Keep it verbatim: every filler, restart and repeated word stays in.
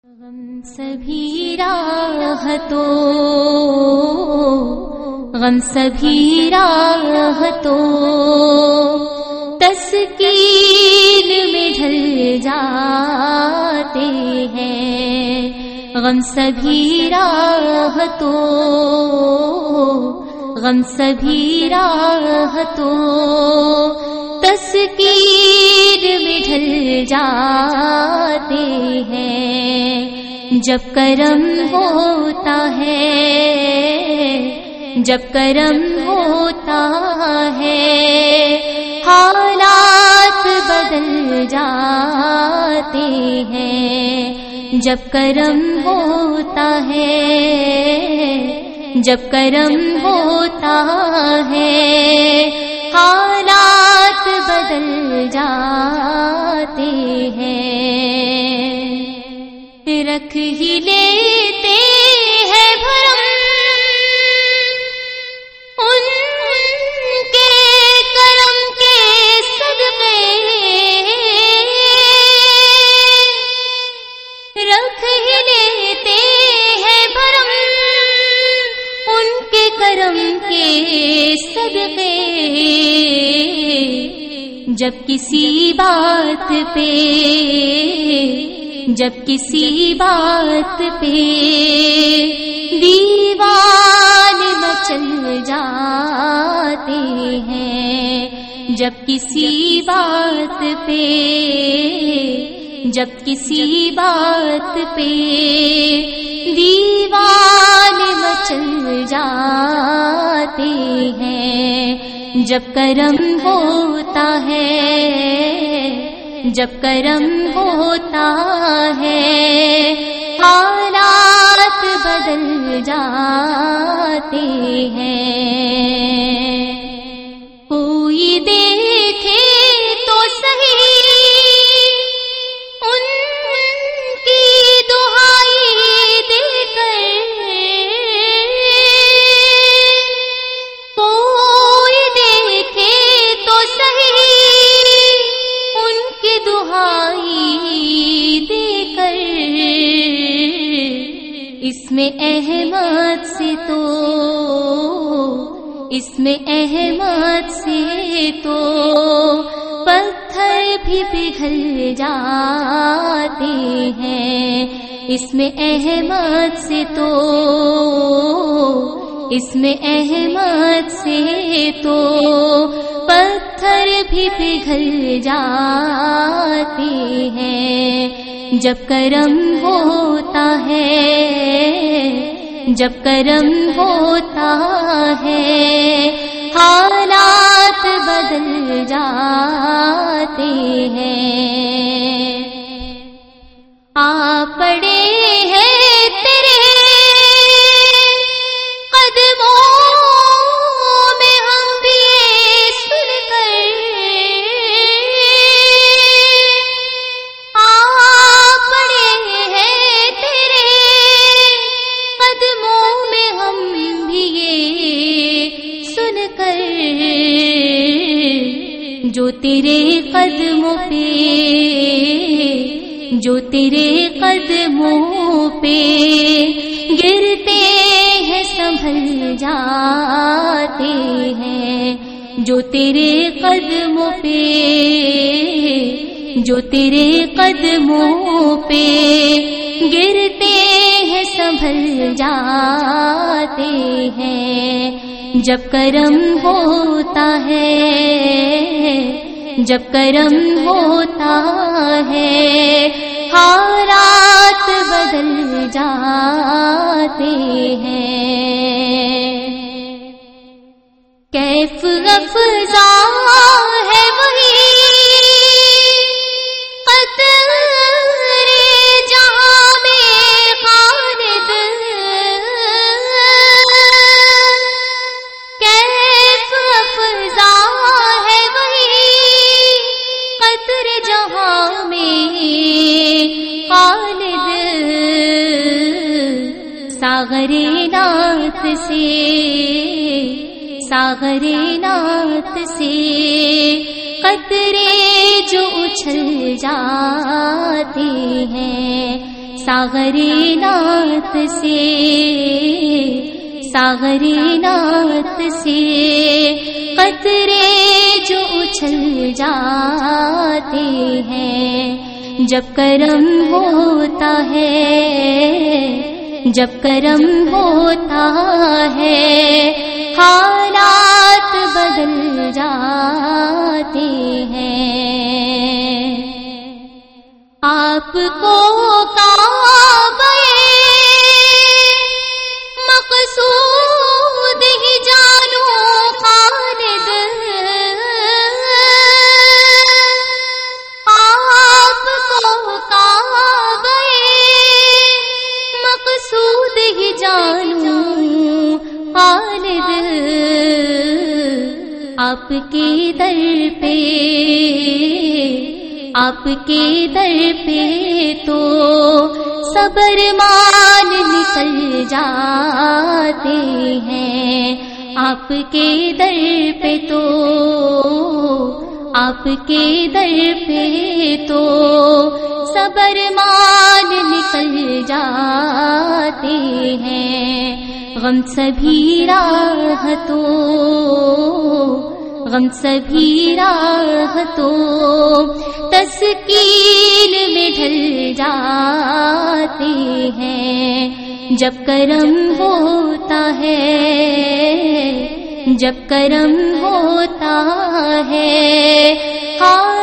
غم سبھی راحتوں غم سبھی راحتوں تسکین میں ڈھل جاتے ہیں. غم سبھی راحتوں غم سبھی راحتوں تسکین میں ڈھل جاتے ہیں. جب کرم ہوتا ہے جب کرم ہوتا ہے حالات بدل جاتے ہیں. جب کرم ہوتا ہے جب کرم ہوتا ہے حالات بدل جاتے ہیں. رکھ ہی لیتے ہیں بھرم ان کے کرم کے صدقے. رکھ ہی لیتے ہیں بھرم ان کے کرم کے صدقے. جب کسی بات پہ جب کسی بات پہ دیوان مچل جاتے ہیں. جب کسی بات پہ جب کسی بات پہ دیوان مچل جاتے ہیں. جب کرم ہوتا ہے جب کرم ہوتا ہے حالات بدل جاتے ہیں. کوئی دیکھے تو صحیح ان کی دہائی دے کر. کوئی دیکھے تو صحیح ان کی دہائی دے کر. اس میں احمد سے تو اس میں احمد سے تو پتھر بھی پگھل جاتے ہیں. اس میں احمد سے تو اس میں احمد سے تو پتھر بھی پگھل جاتے ہیں. جب کرم ہوتا ہے جب کرم ہوتا ہے حالات بدل جاتے ہیں. آ پڑے ہیں تیرے قدموں میں ہم بھی سن کر. آ پڑے ہیں تیرے قدموں میں ہم بھی یہ سن کر. جو تیرے قدموں پہ جو تیرے قدموں پہ گرتے ہیں سنبھل جاتے ہیں. جو تیرے قدموں پہ جو تیرے قدموں پہ گرتے ہیں سنبھل جاتے ہیں. جب کرم ہوتا ہے جب کرم ہوتا ہے حالات بدل جاتے ہیں. کیف افزا ہے وہی قطرے جہاں میں خالد. کیف افزا ہے وہی قطرے جہاں میں خالد. ساغر نعت سے ساغر نعت سے قطرے جو اچھل جاتے ہیں. ساغر نعت سے، ساغر نعت سے قطرے جو اچھل جاتے ہیں، جب کرم ہوتا ہے، جب کرم ہوتا ہے حالات بدل جاتے ہیں۔ آپ کو کعبہ مقصود ہی جانو خالد، آپ کو کعبہ مقصود ہی جانو خالد، آپ کے در پہ، آپ کے در پہ تو صبر مان نکل جاتے ہیں، آپ کے در پہ تو، آپ کے در پہ تو صبر مان نکل جاتے ہیں۔ غم سبھی راحتوں، غم سبھی راحتوں تسکین میں ڈھل جاتے ہیں، جب کرم ہوتا ہے، جب کرم ہوتا ہے۔